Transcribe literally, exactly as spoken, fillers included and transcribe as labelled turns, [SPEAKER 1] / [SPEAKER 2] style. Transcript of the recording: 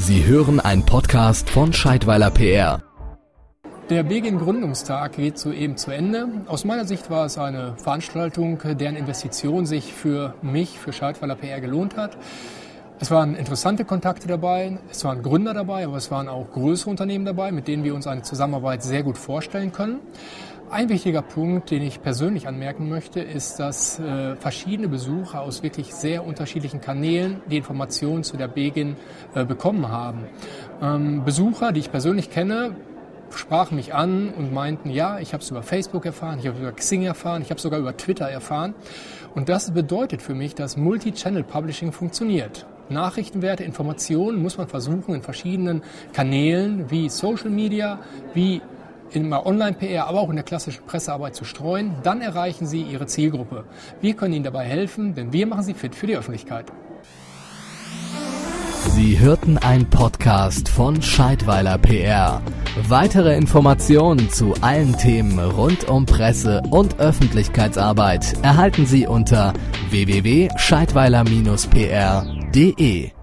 [SPEAKER 1] Sie hören einen Podcast von Scheidweiler P R.
[SPEAKER 2] Der Begin-Gründungstag geht soeben zu Ende. Aus meiner Sicht war es eine Veranstaltung, deren Investition sich für mich, für Scheidweiler P R gelohnt hat. Es waren interessante Kontakte dabei, es waren Gründer dabei, aber es waren auch größere Unternehmen dabei, mit denen wir uns eine Zusammenarbeit sehr gut vorstellen können. Ein wichtiger Punkt, den ich persönlich anmerken möchte, ist, dass äh, verschiedene Besucher aus wirklich sehr unterschiedlichen Kanälen die Informationen zu der Begin äh, bekommen haben. Ähm, Besucher, die ich persönlich kenne, sprachen mich an und meinten, ja, ich habe es über Facebook erfahren, ich habe es über Xing erfahren, ich habe es sogar über Twitter erfahren. Und das bedeutet für mich, dass Multi-Channel-Publishing funktioniert. Nachrichtenwerte Informationen muss man versuchen, in verschiedenen Kanälen wie Social Media, wie in der Online-P R, aber auch in der klassischen Pressearbeit zu streuen. Dann erreichen Sie Ihre Zielgruppe. Wir können Ihnen dabei helfen, denn wir machen Sie fit für die Öffentlichkeit.
[SPEAKER 1] Sie hörten einen Podcast von Scheidweiler P R. Weitere Informationen zu allen Themen rund um Presse- und Öffentlichkeitsarbeit erhalten Sie unter w w w punkt scheidweiler Bindestrich p r punkt d e.